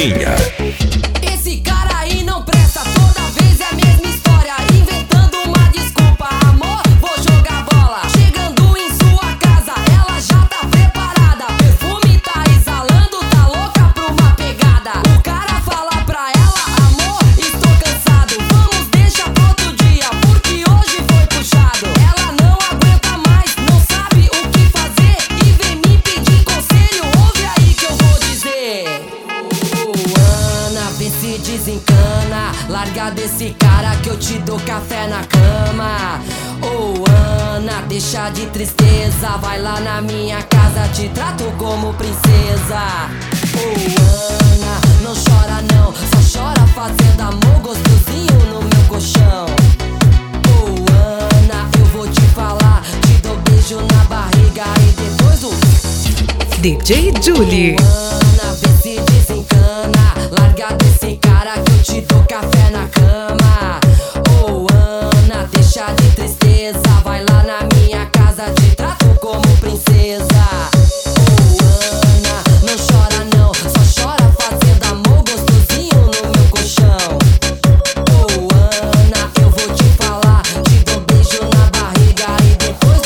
Safadinha. Esse cara aí não presta, toda vez é a mesma história, inventando uma desculpa. Amor, vou jogar bola. Chegando em sua casa, ela já tá preparada. Perfume tá exalando, tá louca pra uma pegada. O cara fala pra ela: amor, estou cansado, vamos deixar pro outro dia, porque hoje foi puxado. Ela não aguenta mais, não sabe o que fazer e vem me pedir conselho. Ouve aí que eu vou dizer. Ana, vê se desencana, larga desse cara que eu te dou café na cama. Oh Ana, deixa de tristeza, vai lá na minha casa, te trato como princesa. Oh Ana, não chora não, só chora fazendo amor gostosinho no meu colchão. Oh Ana, eu vou te falar, te dou beijo na barriga e depois o DJ Julie. Ana, vê se desencana, larga desse cara que eu te dou café na cama. Oh Ana, deixa de tristeza, vai lá na minha casa, te trato como princesa. Oh Ana, não chora não, só chora fazendo amor gostosinho no meu colchão. Oh Ana, eu vou te falar, te dou beijo na barriga e depois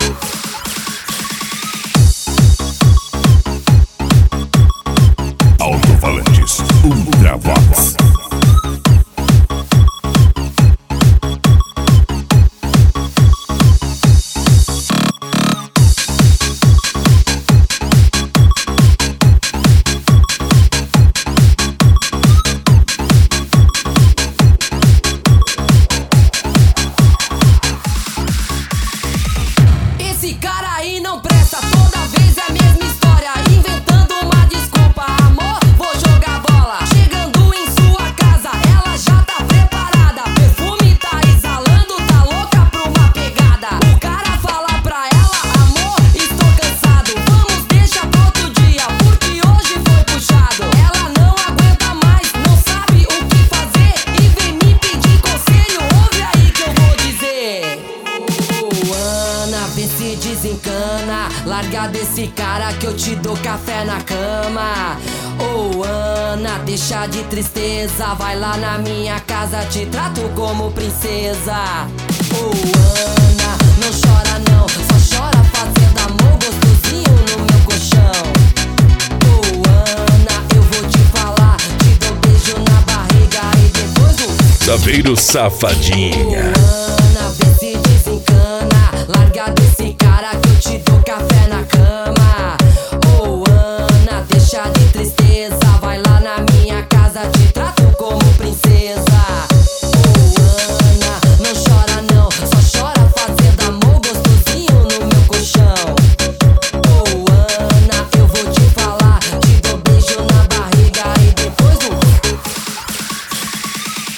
Alto-falantes Ultravox. Esse cara aí não presta, toda vez é a mesma história, inventando uma desculpa. Amor, vou jogar bola. Chegando em sua casa, ela já tá preparada. Perfume tá exalando, tá louca pra uma pegada. O cara fala pra ela: amor, estou cansado, vamos deixar pro outro dia, porque hoje foi puxado. Ela não aguenta mais, não sabe o que fazer e vem me pedir conselho. Ouve aí que eu vou dizer. Oh Ana, vê se desencana, larga desse cara que eu te dou café na cama. Oh Ana, deixa de tristeza, vai lá na minha casa, te trato como princesa. Oh Ana, não chora não, só chora fazendo amor gostosinho no meu colchão. Oh Ana, eu vou te falar, te dou beijo na barriga e depois Saveiro Safadinha. Ana,